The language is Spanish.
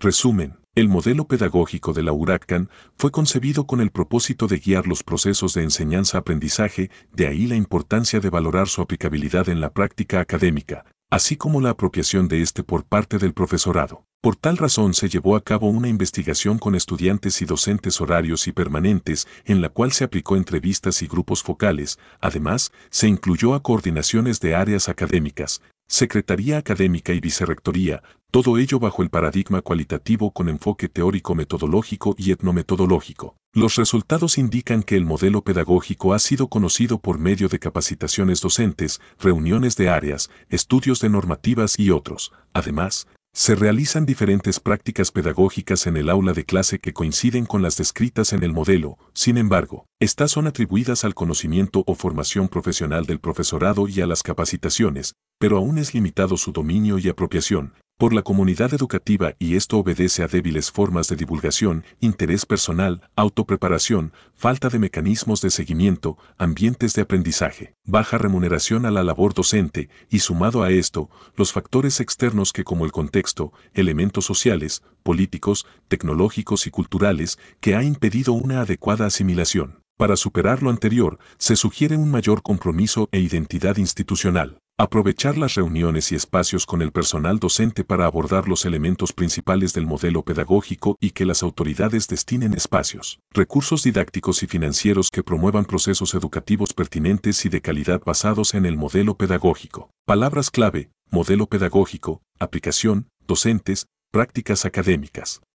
Resumen. El modelo pedagógico de la URACCAN fue concebido con el propósito de guiar los procesos de enseñanza-aprendizaje, de ahí la importancia de valorar su aplicabilidad en la práctica académica, así como la apropiación de este por parte del profesorado. Por tal razón se llevó a cabo una investigación con estudiantes y docentes horarios y permanentes, en la cual se aplicó entrevistas y grupos focales. Además, se incluyó a coordinaciones de áreas académicas, secretaría académica y vicerrectoría, todo ello bajo el paradigma cualitativo con enfoque teórico-metodológico y etnometodológico. Los resultados indican que el modelo pedagógico ha sido conocido por medio de capacitaciones docentes, reuniones de áreas, estudios de normativas y otros. Además, se realizan diferentes prácticas pedagógicas en el aula de clase que coinciden con las descritas en el modelo. Sin embargo, estas son atribuidas al conocimiento o formación profesional del profesorado y a las capacitaciones, pero aún es limitado su dominio y apropiación por la comunidad educativa, y esto obedece a débiles formas de divulgación, interés personal, autopreparación, falta de mecanismos de seguimiento, ambientes de aprendizaje, baja remuneración a la labor docente, y sumado a esto, los factores externos que, como el contexto, elementos sociales, políticos, tecnológicos y culturales, que ha impedido una adecuada asimilación. Para superar lo anterior, se sugiere un mayor compromiso e identidad institucional. Aprovechar las reuniones y espacios con el personal docente para abordar los elementos principales del modelo pedagógico y que las autoridades destinen espacios, recursos didácticos y financieros que promuevan procesos educativos pertinentes y de calidad basados en el modelo pedagógico. Palabras clave: modelo pedagógico, aplicación, docentes, prácticas académicas.